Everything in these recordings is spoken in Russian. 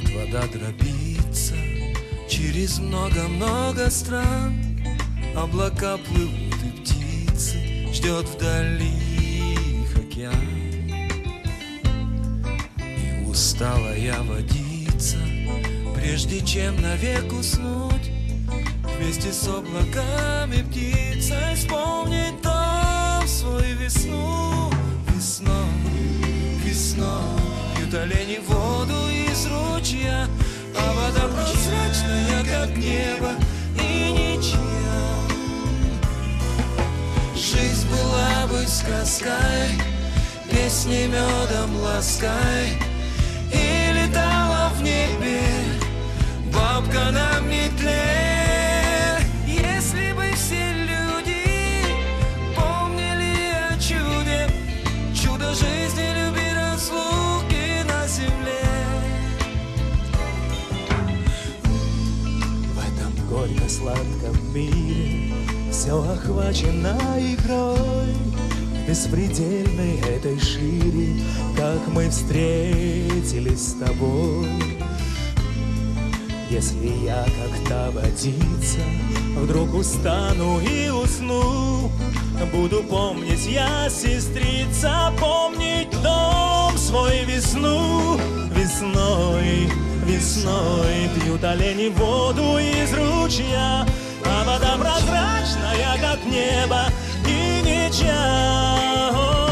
вода дробится через много-много стран. Облака плывут и птицы ждет вдали их океан. И усталая водица, прежде чем навек уснуть, вместе с облаками птица исполнит дом свой весну. Весной, весной пьют олени воду из ручья, а вода прозрачная, как небо, и ничья. Жизнь была бы сказкой, песней медом лаской, и летала в небе бабка на метле. Если бы все люди помнили о чуде, чудо жизни, любви, разлуки на земле. В этом горько-сладком мире все охвачено игрой, беспредельной этой шире, как мы встретились с тобой. Если я, как та водица, вдруг устану и усну, буду помнить я, сестрица, помнить дом свой весну. Весной, весной пьют олени воду из ручья, а вода прозрачная, как небо, и ничья.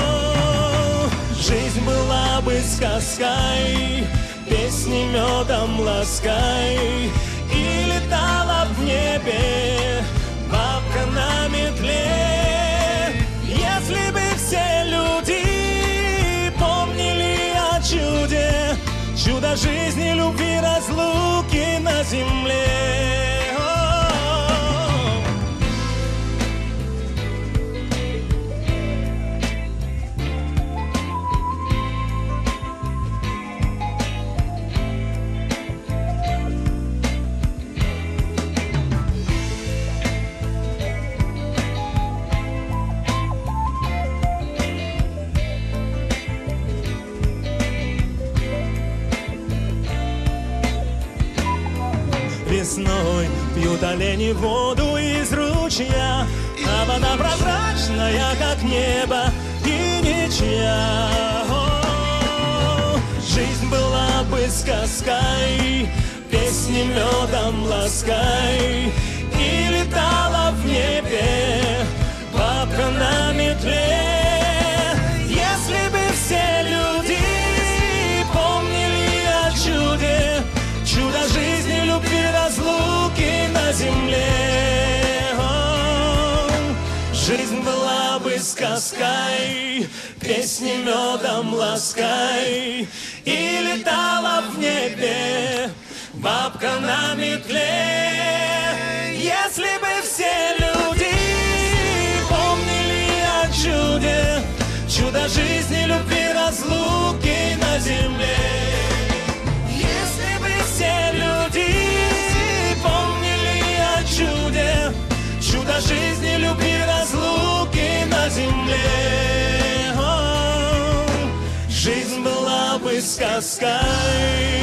Жизнь была бы сказкой, песни медом лаской, и летала в небе бабка на метле. Если бы все люди помнили о чуде, чудо жизни, любви, разлуки на земле. Весной пьют олени воду из ручья, а вода прозрачная, как небо, и ничья. Жизнь была бы сказкой, песни медом лаской, и летала в небе бабка на метле. Если бы все люди помнили о чуде, чудо жизни, любви, разлуки на земле. Жизнь была бы сказкой, песни медом лаской, и летала в небе бабка на метле. Если бы все люди помнили о чуде, чудо жизни, любви, разлуки на земле. Если бы все люди помнили о чуде, чудо жизни, любви, разлуки на земле. Жизнь была бы сказкой.